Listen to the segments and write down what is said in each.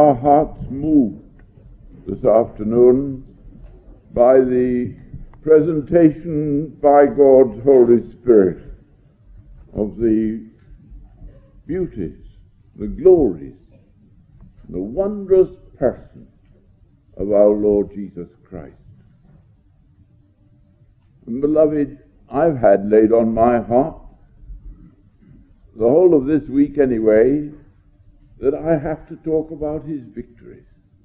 our hearts moved this afternoon by the presentation by God's Holy Spirit of the beauties, the glories, the wondrous person of our Lord Jesus Christ. And beloved, I've had laid on my heart, the whole of this week anyway, that I have to talk about his victories.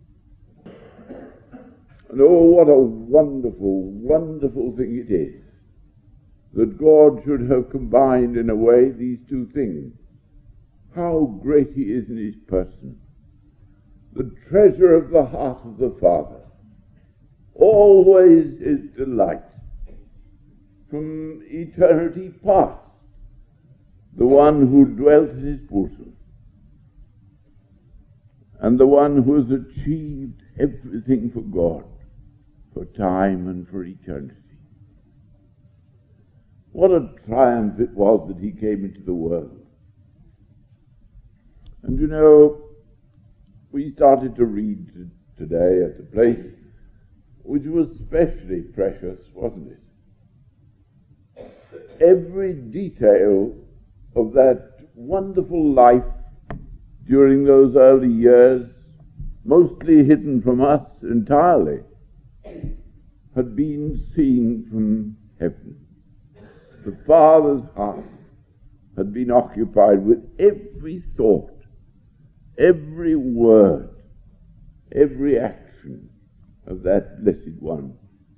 And oh, what a wonderful, wonderful thing it is that God should have combined in a way these two things. How great he is in his person, the treasure of the heart of the Father, always his delight, from eternity past, the one who dwelt in his bosom, and the one who has achieved everything for God, for time and for eternity. What a triumph it was that he came into the world. And you know, we started to read today at a place which was specially precious, wasn't it? Every detail of that wonderful life during those early years, mostly hidden from us entirely, had been seen from heaven. The Father's heart had been occupied with every thought, every word, every action of that blessed one.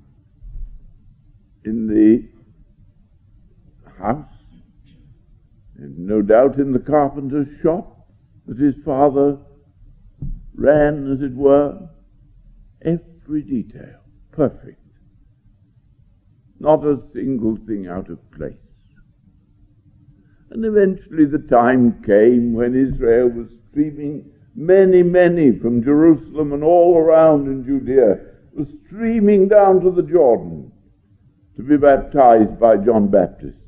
In the house, and no doubt in the carpenter's shop, that his father ran, as it were, every detail perfect, not a single thing out of place. And eventually the time came when Israel was streaming, many from Jerusalem and all around in Judea, was streaming down to the Jordan to be baptized by John Baptist.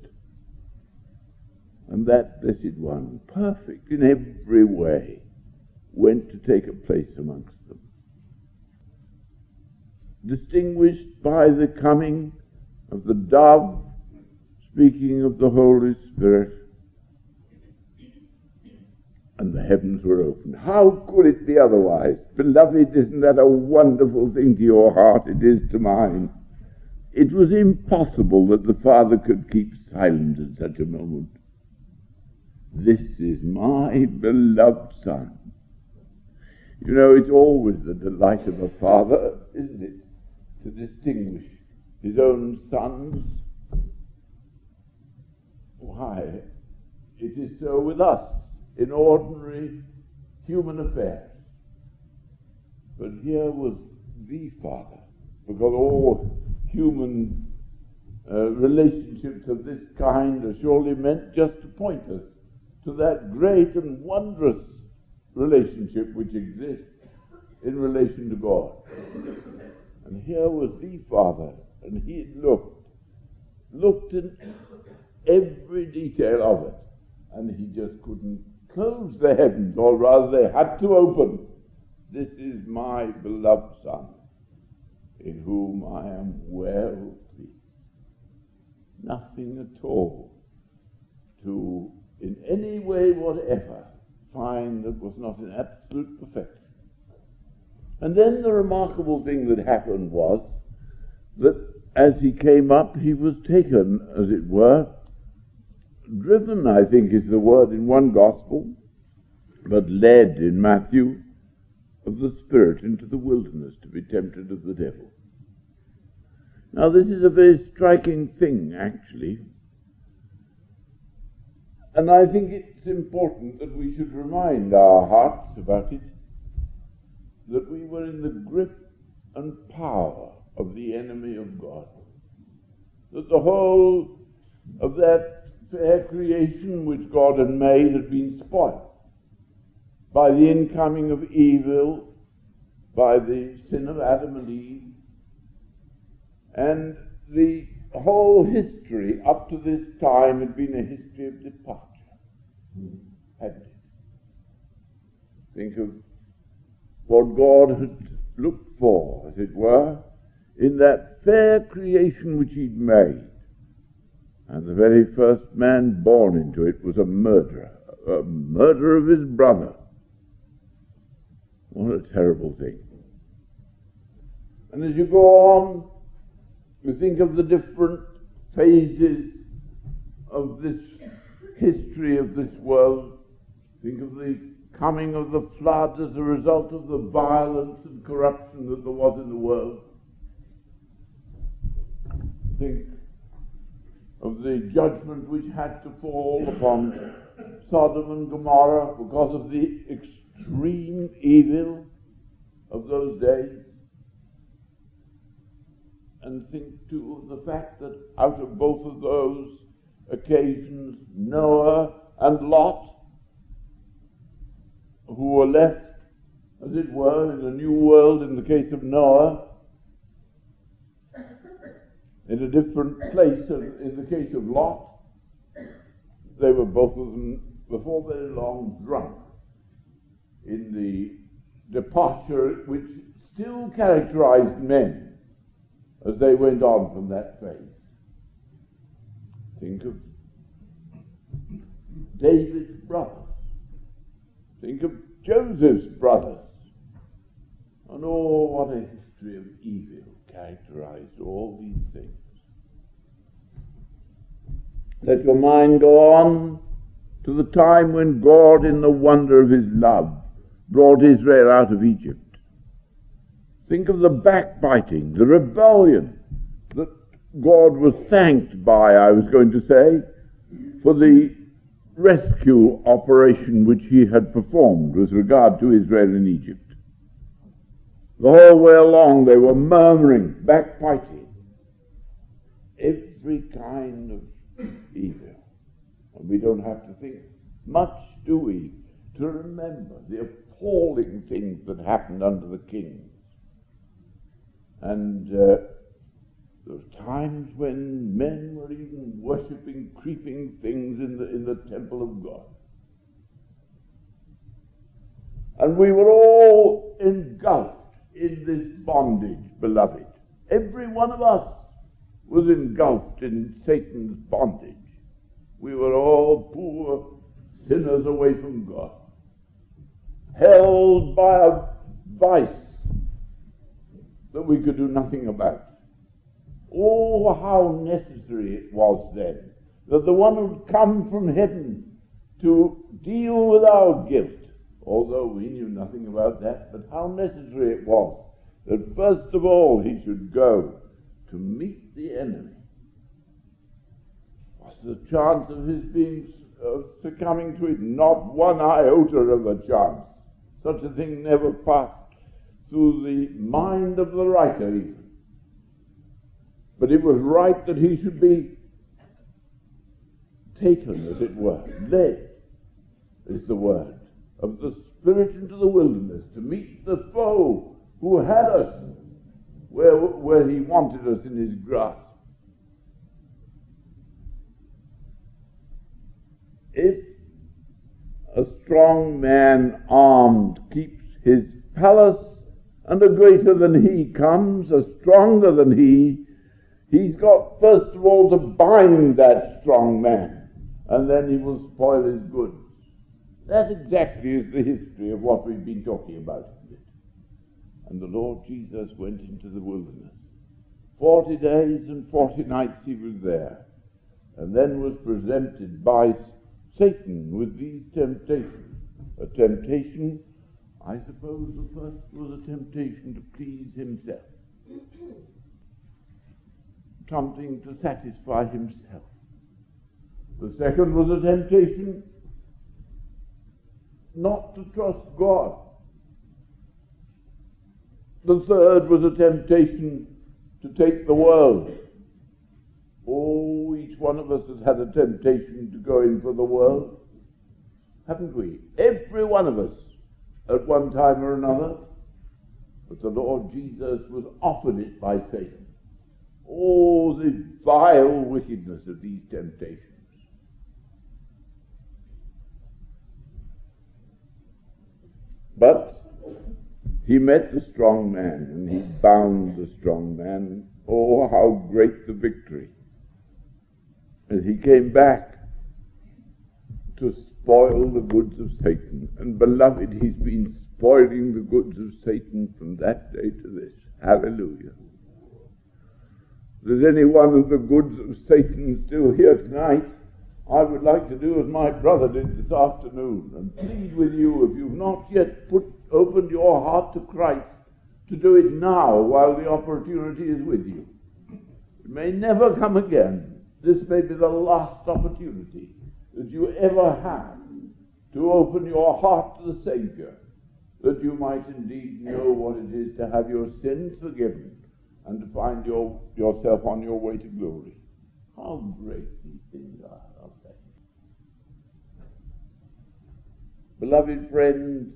And that blessed one, perfect in every way, went to take a place amongst them. Distinguished by the coming of the dove, speaking of the Holy Spirit, and the heavens were opened. How could it be otherwise? Beloved, isn't that a wonderful thing to your heart? It is to mine. It was impossible that the Father could keep silent at such a moment. This is my beloved Son. You know, it's always the delight of a father, isn't it, to distinguish his own sons. Why, it is so with us in ordinary human affairs. But here was the Father, because all human relationships of this kind are surely meant just to point us to that great and wondrous relationship which exists in relation to God. And here was the Father, and he had looked in every detail of it, and he just couldn't close the heavens, or rather they had to open. This is my beloved Son, in whom I am well pleased. Nothing at all to, in any way whatever, find that was not in absolute perfection. And then the remarkable thing that happened was that as he came up, he was taken, as it were, driven, I think is the word in one gospel, but led in Matthew, of the Spirit into the wilderness to be tempted of the devil. Now this is a very striking thing, actually. And I think it's important that we should remind our hearts about it, that we were in the grip and power of the enemy of God. That the whole of that fair creation which God had made had been spoiled by the incoming of evil, by the sin of Adam and Eve, and the whole history up to this time had been a history of departure, hadn't it? Think of what God had looked for, as it were, in that fair creation which he'd made. And the very first man born into it was a murderer of his brother. What a terrible thing. And as you go on, you think of the different phases of this history of this world. Think of the coming of the flood as a result of the violence and corruption that there was in the world. Think of the judgment which had to fall upon Sodom and Gomorrah because of the extreme evil of those days. And think too of the fact that out of both of those occasions, Noah and Lot, who were left, as it were, in a new world in the case of Noah, in a different place in the case of Lot, they were both of them, before very long, drunk in the departure which still characterized men as they went on from that phase. Think of David's brothers. Think of Joseph's brothers. And oh, what a history of evil characterized all these things. Let your mind go on to the time when God, in the wonder of his love, brought Israel out of Egypt. Think of the backbiting, the rebellion that God was thanked by, I was going to say, for the rescue operation which he had performed with regard to Israel in Egypt. The whole way along they were murmuring, backbiting, every kind of evil. And we don't have to think much, do we, to remember the appalling things that happened under the kings. And there were times when men were even worshipping creeping things in the temple of God. And we were all engulfed in this bondage, beloved. Every one of us was engulfed in Satan's bondage. We were all poor sinners away from God, held by a vice that we could do nothing about. Oh, how necessary it was then that the one who had come from heaven to deal with our guilt, although we knew nothing about that, but how necessary it was that first of all he should go to meet the enemy. What's the chance of his being succumbing to it? Not one iota of a chance. Such a thing never passed through the mind of the writer even. But it was right that he should be taken, as it were, led, is the word, of the Spirit into the wilderness to meet the foe who had us where he wanted us in his grasp. If a strong man armed keeps his palace, and a greater than he comes, a stronger than he's got first of all to bind that strong man, and then he will spoil his goods. That exactly is the history of what we've been talking about. And the Lord Jesus went into the wilderness. 40 days and 40 nights he was there, and then was presented by Satan with these temptations. A temptation, I suppose the first was a temptation to please himself. Something to satisfy himself. The second was a temptation not to trust God. The third was a temptation to take the world. Oh, each one of us has had a temptation to go in for the world, haven't we? Every one of us at one time or another. But the Lord Jesus was offered it by Satan. Oh, the vile wickedness of these temptations. But He met the strong man, and he bound the strong man. Oh, how great the victory. And he came back to spoil the goods of Satan. And beloved, he's been spoiling the goods of Satan from that day to this. Hallelujah. If there's any one of the goods of Satan still here tonight, I would like to do as my brother did this afternoon and plead with you, if you've not yet opened your heart to Christ, to do it now while the opportunity is with you. It may never come again. This may be the last opportunity that you ever have to open your heart to the Savior, that you might indeed know what it is to have your sins forgiven and to find yourself on your way to glory. How great these things are, aren't they? Beloved friend,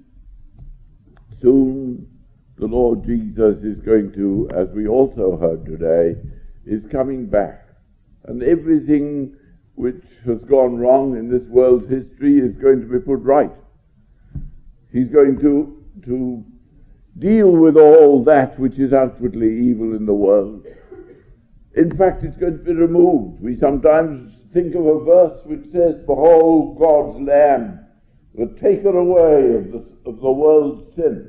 soon the Lord Jesus is going to, as we also heard today, is coming back. And everything which has gone wrong in this world's history is going to be put right. He's going to deal with all that which is outwardly evil in the world. In fact, it's going to be removed. We sometimes think of a verse which says, "Behold God's Lamb, the taker away of the world's sin."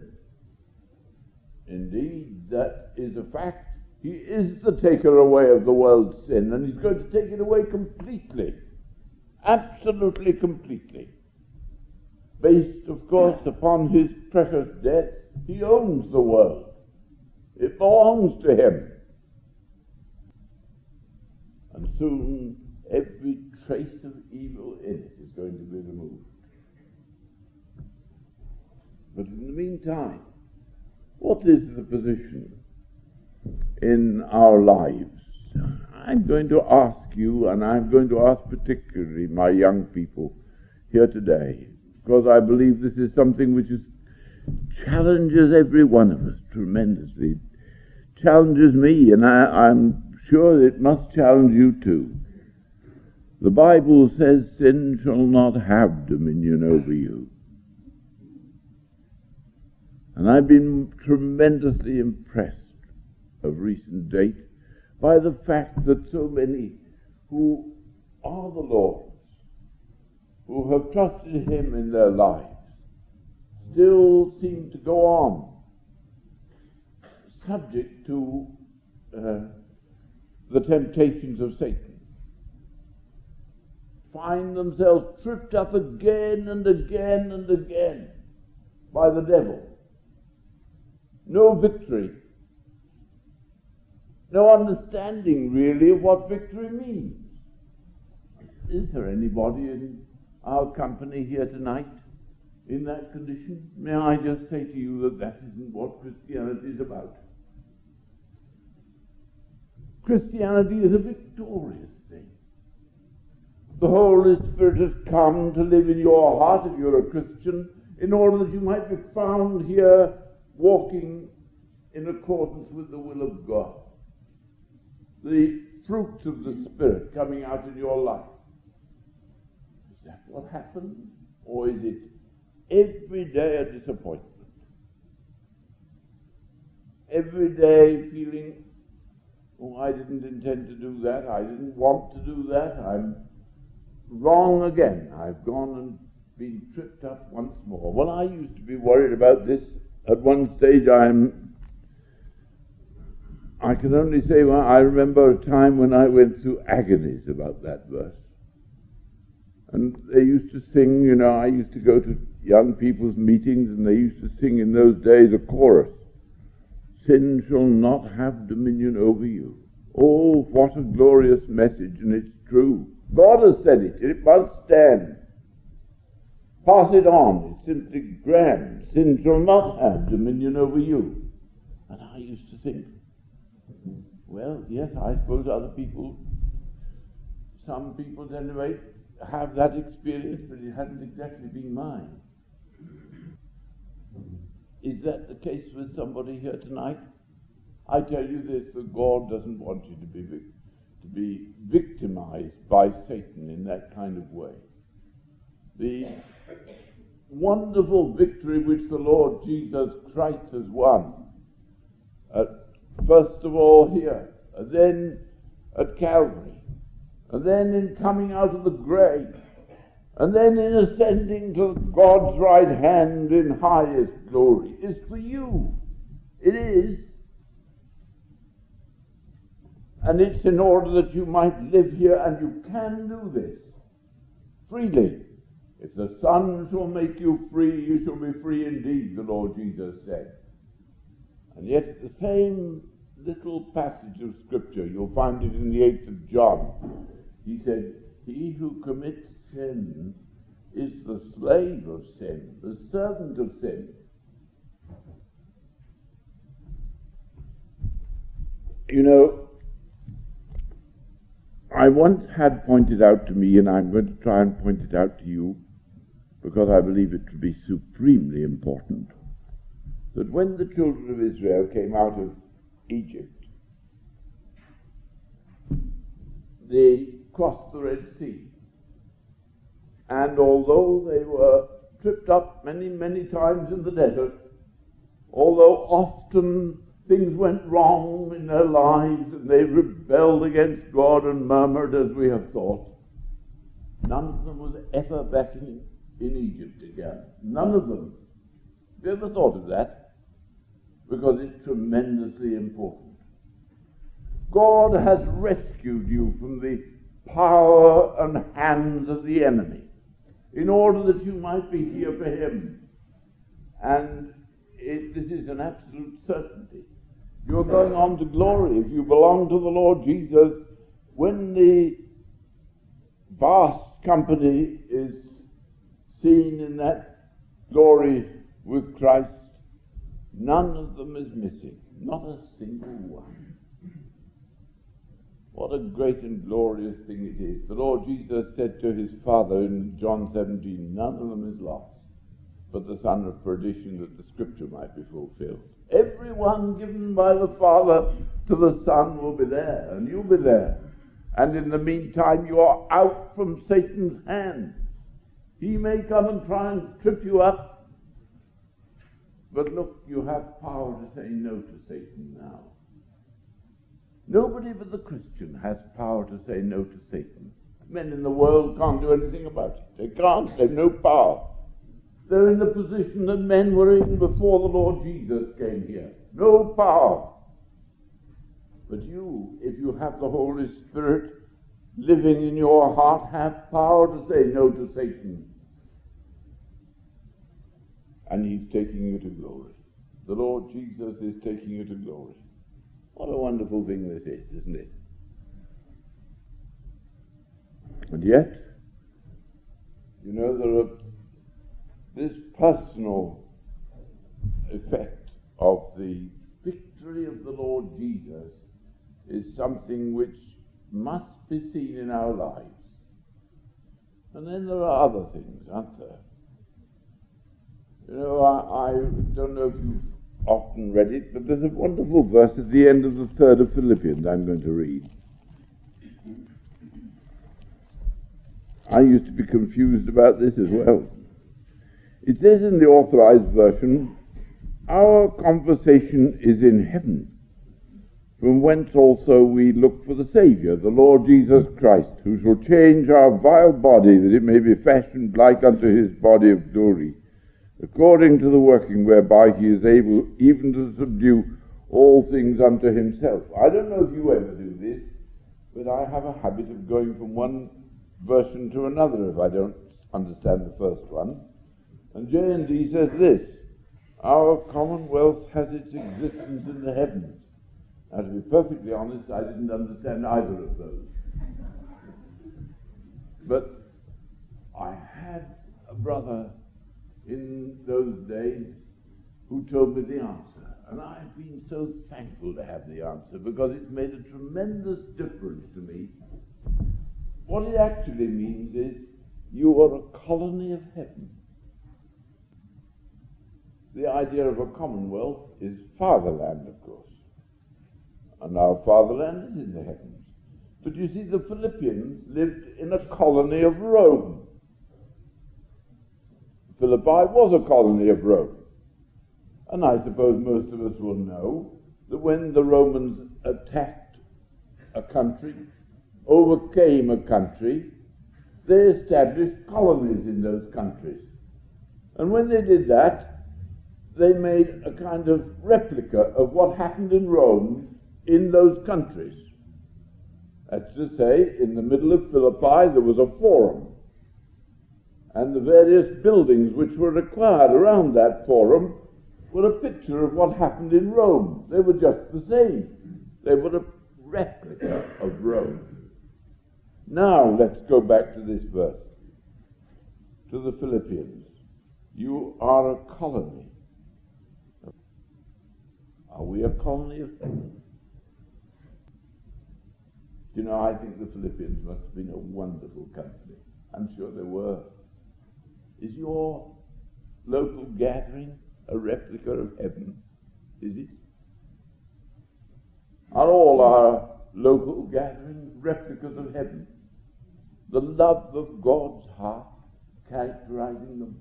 Indeed, that is a fact. He is the taker away of the world's sin, and he's going to take it away completely. Absolutely completely. Based, of course, upon his precious death. He owns the world. It belongs to him. And soon every trace of evil in it is going to be removed. But in the meantime, what is the position in our lives? I'm going to ask you, and I'm going to ask particularly my young people here today, because I believe this is something which challenges every one of us tremendously. Challenges me, and I'm sure it must challenge you too. The Bible says sin shall not have dominion over you. And I've been tremendously impressed of recent date by the fact that so many who are the Lord's, who have trusted him in their lives, still seem to go on subject to the temptations of Satan. Find themselves tripped up again and again and again by the devil. No victory. No understanding, really, of what victory means. Is there anybody in our company here tonight in that condition? May I just say to you that isn't what Christianity is about. Christianity is a victorious thing. The Holy Spirit has come to live in your heart, if you're a Christian, in order that you might be found here walking in accordance with the will of God. The fruits of the Spirit coming out in your life. Is that what happens? Or is it every day a disappointment? Every day feeling, oh, I didn't intend to do that, I didn't want to do that, I'm wrong again. I've gone and been tripped up once more. Well, I used to be worried about this. At one stage I can only say, well, I remember a time when I went through agonies about that verse. And they used to sing, I used to go to young people's meetings, and they used to sing in those days a chorus. Sin shall not have dominion over you. Oh, what a glorious message, and it's true. God has said it, it must stand. Pass it on, it's simply grand. Sin shall not have dominion over you. And I used to think, well, yes, I suppose some people at any rate, have that experience, but it hasn't exactly been mine. Is that the case with somebody here tonight? I tell you this, that God doesn't want you to be victimized by Satan in that kind of way. wonderful victory which the Lord Jesus Christ has won. First of all here, and then at Calvary, and then in coming out of the grave, and then in ascending to God's right hand in highest glory, is for you. It is. And it's in order that you might live here, and you can do this freely. If the Son shall make you free, you shall be free indeed, the Lord Jesus said. And yet the same little passage of Scripture, you'll find it in the 8th of John. He said, he who commits sin is the slave of sin, the servant of sin. You know, I once had pointed out to me, and I'm going to try and point it out to you, because I believe it to be supremely important, that when the children of Israel came out of Egypt, they crossed the Red Sea. And although they were tripped up many, many times in the desert, although often things went wrong in their lives and they rebelled against God and murmured, as we have thought, none of them was ever back in Egypt again. None of them. Have you ever thought of that? Because it's tremendously important. God has rescued you from the power and hands of the enemy in order that you might be here for him. And this is an absolute certainty. You're going on to glory if you belong to the Lord Jesus. When the vast company is seen in that glory with Christ, none of them is missing, not a single one. What a great and glorious thing it is. The Lord Jesus said to his Father in John 17, none of them is lost, but the son of perdition, that the Scripture might be fulfilled. Everyone given by the Father to the Son will be there, and you'll be there. And in the meantime, you are out from Satan's hand. He may come and try and trip you up, but look, you have power to say no to Satan now. Nobody but the Christian has power to say no to Satan. Men in the world can't do anything about it. They can't. They've no power. They're in the position that men were in before the Lord Jesus came here. No power. But you, if you have the Holy Spirit living in your heart, have power to say no to Satan. And he's taking you to glory. The Lord Jesus is taking you to glory. What a wonderful thing this is, isn't it? And yet, you know, there are this personal effect of the victory of the Lord Jesus is something which must be seen in our lives. And then there are other things, aren't there? You know, I don't know if you've often read it, but there's a wonderful verse at the end of the 3rd of Philippians I'm going to read. I used to be confused about this as well. It says in the Authorized Version, our conversation is in heaven, from whence also we look for the Saviour, the Lord Jesus Christ, who shall change our vile body, that it may be fashioned like unto his body of glory, according to the working whereby he is able even to subdue all things unto himself. I don't know if you ever do this, but I have a habit of going from one version to another if I don't understand the first one. And J&D says this, our commonwealth has its existence in the heavens. Now, to be perfectly honest, I didn't understand either of those. But I had a brother in those days who told me the answer. And I've been so thankful to have the answer, because it's made a tremendous difference to me. What it actually means is you are a colony of heaven. The idea of a commonwealth is fatherland, of course. And our fatherland is in the heavens. But you see, the Philippians lived in a colony of Rome. Philippi was a colony of Rome. And I suppose most of us will know that when the Romans attacked a country, overcame a country, they established colonies in those countries. And when they did that, they made a kind of replica of what happened in Rome in those countries. That's to say, in the middle of Philippi there was a forum, and the various buildings which were required around that forum were a picture of what happened in Rome. They were just the same. They were a replica of Rome. Now let's go back to this verse, to the Philippians. You are a colony. Are we a colony of heaven? You know, I think the Philippians must have been a wonderful company. I'm sure they were. Is your local gathering a replica of heaven? Is it? Are all our local gatherings replicas of heaven? The love of God's heart characterizing them.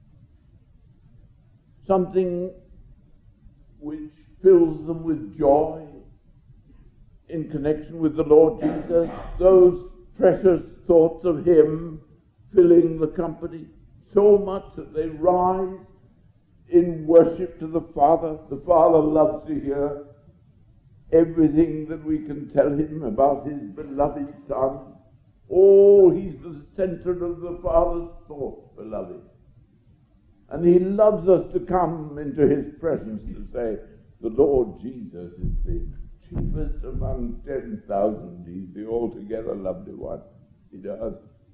Something which fills them with joy in connection with the Lord Jesus, those precious thoughts of Him filling the company so much that they rise in worship to the Father. The Father loves to hear everything that we can tell Him about His beloved Son. Oh, He's the center of the Father's thoughts, beloved. And He loves us to come into His presence to say, the Lord Jesus is the chiefest among 10,000. He's the altogether lovely one. He does.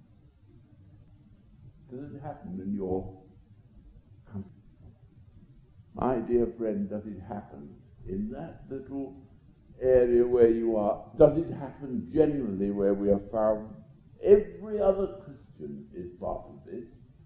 Does it happen in your company? My dear friend, does it happen in that little area where you are? Does it happen generally where we are found? Every other Christian is part of this.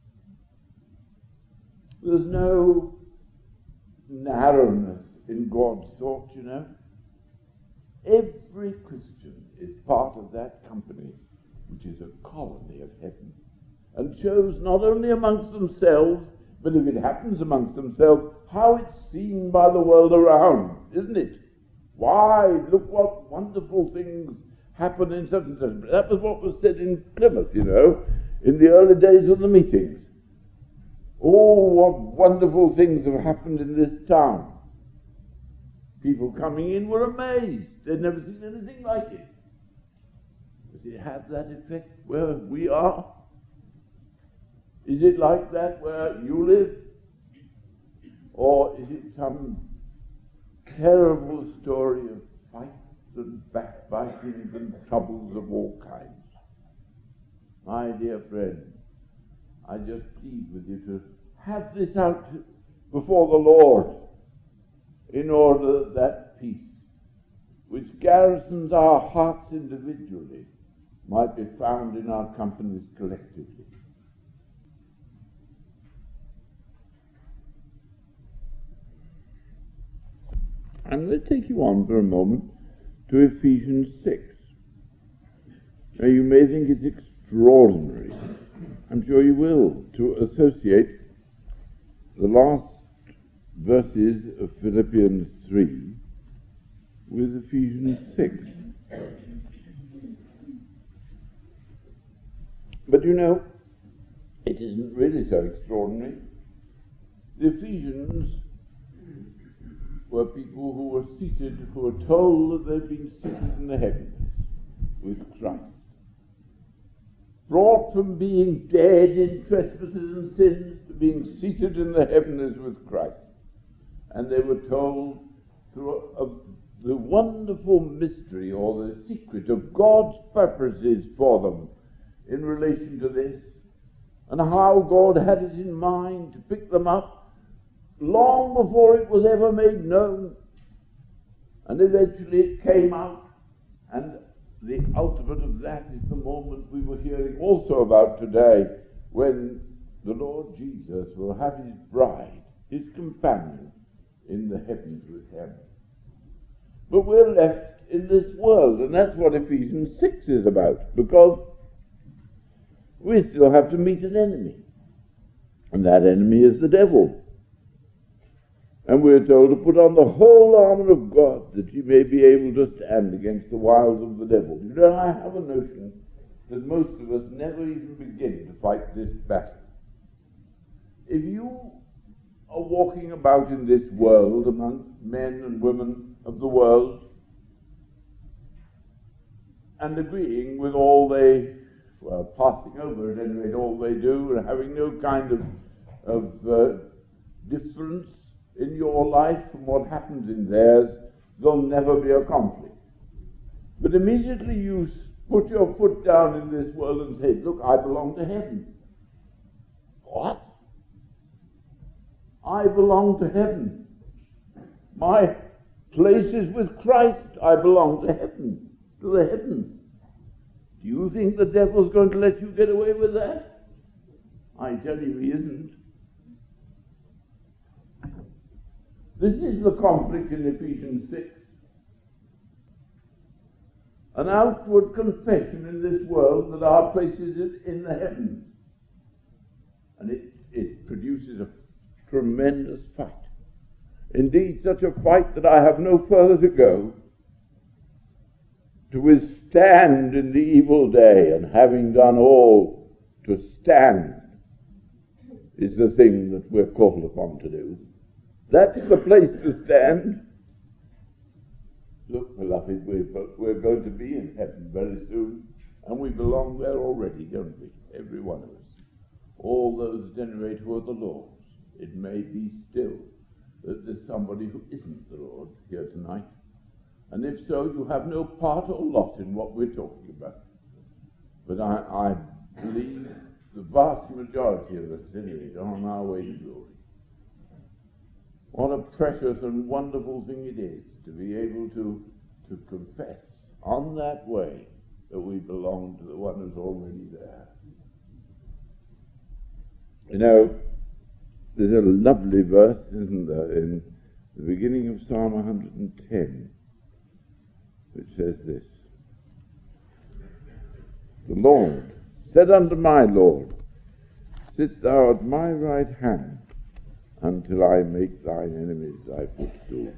There's no narrowness in God's thought, you know. Every Christian is part of that company, which is a colony of heaven, and shows not only amongst themselves, but if it happens amongst themselves, how it's seen by the world around, isn't it? Why, look what wonderful things happen in such and such. That was what was said in Plymouth, you know, in the early days of the meetings. Oh, what wonderful things have happened in this town. People coming in were amazed. They'd never seen anything like it. Does it have that effect where we are? Is it like that where you live? Or is it some terrible story of fights and backbitings and troubles of all kinds? My dear friend, I just plead with you to have this out before the Lord, in order that that peace which garrisons our hearts individually might be found in our companies collectively. I'm going to take you on for a moment to Ephesians 6. Now you may think it's extraordinary, I'm sure you will, to associate the last verses of Philippians 3 with Ephesians 6. But you know, it isn't really so extraordinary. The Ephesians were people who were seated, who were told that they'd been seated in the heavens with Christ. Brought from being dead in trespasses and sins to being seated in the heavens with Christ. And they were told through the wonderful mystery or the secret of God's purposes for them in relation to this, and how God had it in mind to pick them up long before it was ever made known. And eventually it came out, and the ultimate of that is the moment we were hearing also about today, when the Lord Jesus will have his bride, his companion, in the heavens with him. But we're left in this world, and that's what Ephesians 6 is about, because we still have to meet an enemy. And that enemy is the devil. And we're told to put on the whole armor of God, that you may be able to stand against the wiles of the devil. You know, I have a notion that most of us never even begin to fight this battle. If you are walking about in this world among men and women of the world and agreeing with all they, passing over at any rate all they do, and having no kind of difference in your life from what happens in theirs, there'll never be a conflict. But immediately you put your foot down in this world and say, look, I belong to heaven. What? I belong to heaven. My place is with Christ. I belong to heaven, to the heavens. Do you think the devil's going to let you get away with that? I tell you he isn't. This is the conflict in Ephesians 6. An outward confession in this world that our place is in the heavens. And it produces a tremendous fight. Indeed, such a fight that I have no further to go to withstand in the evil day, and having done all to stand is the thing that we're called upon to do. That's the place to stand. Look, beloved, we're going to be in heaven very soon, and we belong there already, don't we? Every one of us. All those generate who are the Lord's. It may be still that there's somebody who isn't the Lord here tonight. And if so, you have no part or lot in what we're talking about. But I believe the vast majority of us, anyway, are on our way to glory. What a precious and wonderful thing it is to be able to confess on that way that we belong to the one who's already there. You know, there's a lovely verse, isn't there, in the beginning of Psalm 110, which says this: The Lord said unto my Lord, Sit thou at my right hand, until I make thine enemies thy footstool.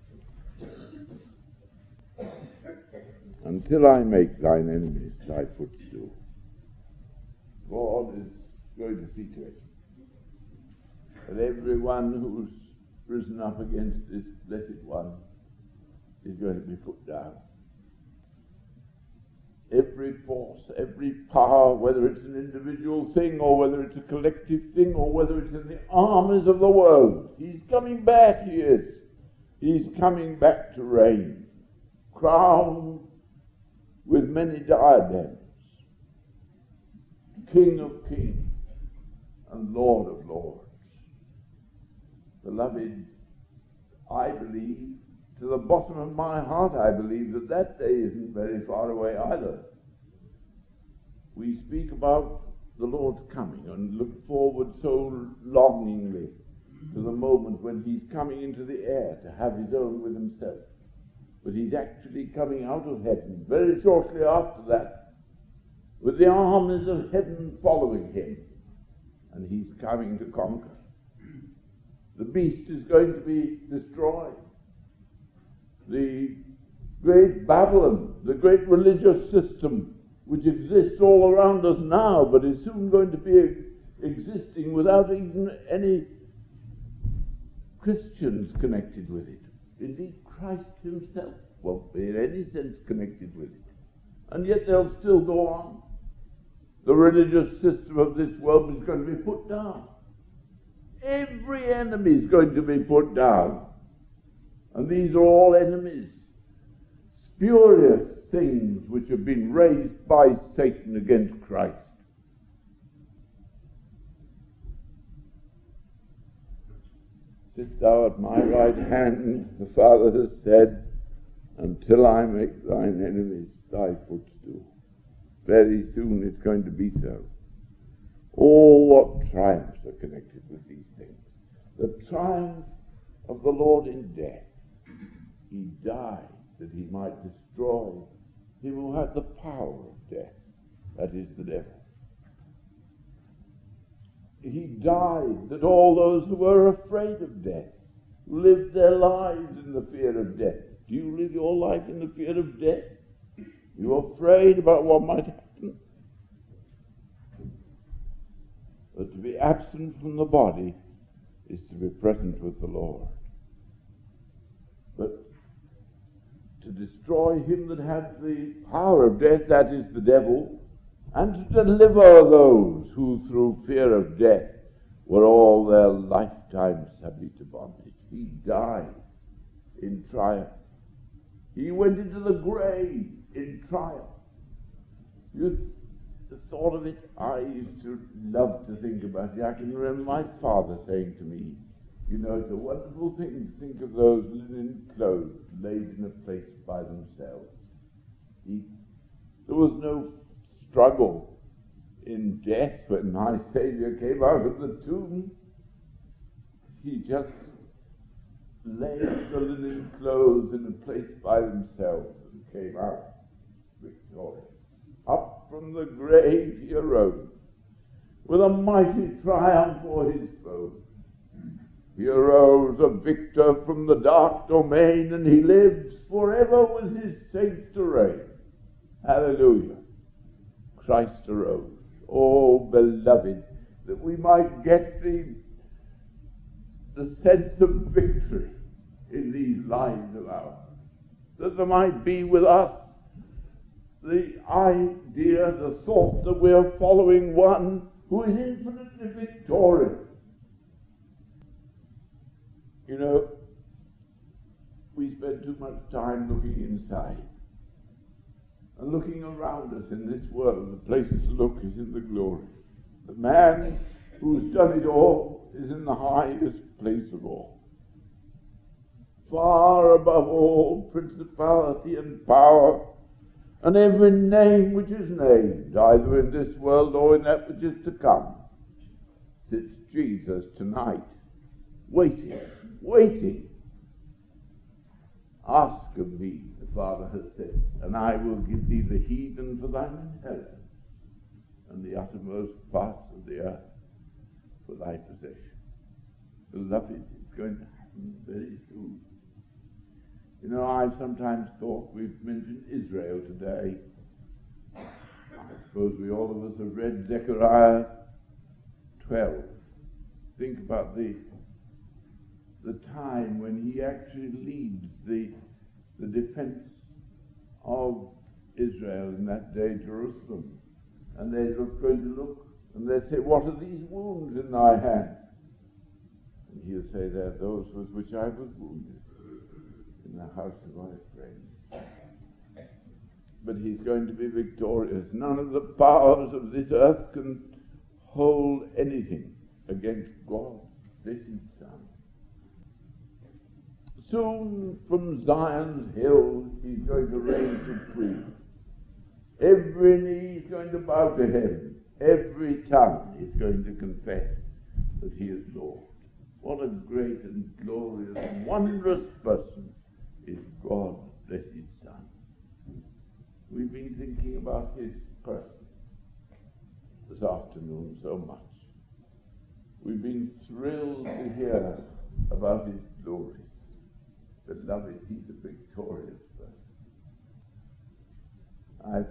Until I make thine enemies thy footstool. God is going to see to it that everyone who's risen up against this blessed one is going to be put down. Every force, every power, whether it's an individual thing or whether it's a collective thing or whether it's in the armies of the world, he's coming back, he is. He's coming back to reign, crowned with many diadems, King of kings and Lord of lords. Beloved, I believe, to the bottom of my heart, I believe that day isn't very far away either. We speak about the Lord's coming and look forward so longingly to the moment when he's coming into the air to have his own with himself. But he's actually coming out of heaven very shortly after that, with the armies of heaven following him. And he's coming to conquer. The beast is going to be destroyed. The great Babylon, the great religious system which exists all around us now, but is soon going to be existing without even any Christians connected with it. Indeed, Christ himself won't be in any sense connected with it. And yet they'll still go on. The religious system of this world is going to be put down. Every enemy is going to be put down. And these are all enemies, spurious things which have been raised by Satan against Christ. Sit thou at my right hand, the Father has said, until I make thine enemies thy footstool. Very soon it's going to be so. Oh, what triumphs are connected with these things. The triumph of the Lord in death. He died that he might destroy him who had the power of death, that is the devil. he died that all those who were afraid of death, who lived their lives in the fear of death. Do you live your life in the fear of death? You're afraid about what might happen? But to be absent from the body is to be present with the Lord. But to destroy him that has the power of death, that is the devil, and to deliver those who through fear of death were all their lifetime subject to bondage. He died in triumph. He went into the grave in triumph. You thought of it? I used to love to think about it. I can remember my father saying to me, you know, it's a wonderful thing to think of those linen clothes laid in a place by themselves. There was no struggle in death when my Saviour came out of the tomb. He just laid the linen clothes in a place by themselves and came out victorious. Up from the grave he arose with a mighty triumph for his foes. He arose a victor from the dark domain, and he lives forever with his saints to reign. Hallelujah. Christ arose. Oh, beloved, that we might get the sense of victory in these lives of ours. That there might be with us the idea, the thought that we are following one who is infinitely victorious. You know, we spend too much time looking inside and looking around us in this world. The place to look is in the glory. The man who's done it all is in the highest place of all. Far above all principality and power and every name which is named, either in this world or in that which is to come, sits Jesus tonight, waiting. Ask of me, the Father has said, and I will give thee the heathen for thine inheritance, and the uttermost parts of the earth for thy possession. Beloved, it's going to happen very soon. You know, I've sometimes thought, we've mentioned Israel today. I suppose we all of us have read Zechariah 12. Think about the time when he actually leads the defense of Israel in that day, Jerusalem. And they're going to look and they say, what are these wounds in thy hand? And he'll say, they're those with which I was wounded in the house of my friend. But he's going to be victorious. None of the powers of this earth can hold anything against God, this his Son. Soon from Zion's hill he's going to reign supreme. Every knee is going to bow to him. Every tongue is going to confess that he is Lord. What a great and glorious and wondrous person is God, blessed Son. We've been thinking about his person this afternoon so much. We've been thrilled to hear about his glory. Beloved, he's a victorious person.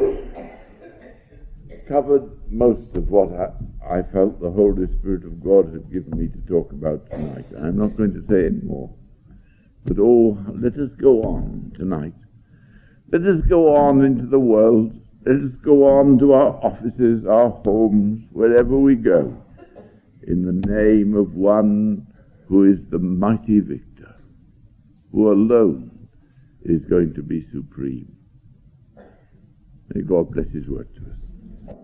I've covered most of what I felt the Holy Spirit of God had given me to talk about tonight. I'm not going to say any more. But let us go on tonight. Let us go on into the world. Let us go on to our offices, our homes, wherever we go, in the name of one who is the mighty victor, who alone is going to be supreme. May God bless his word to us.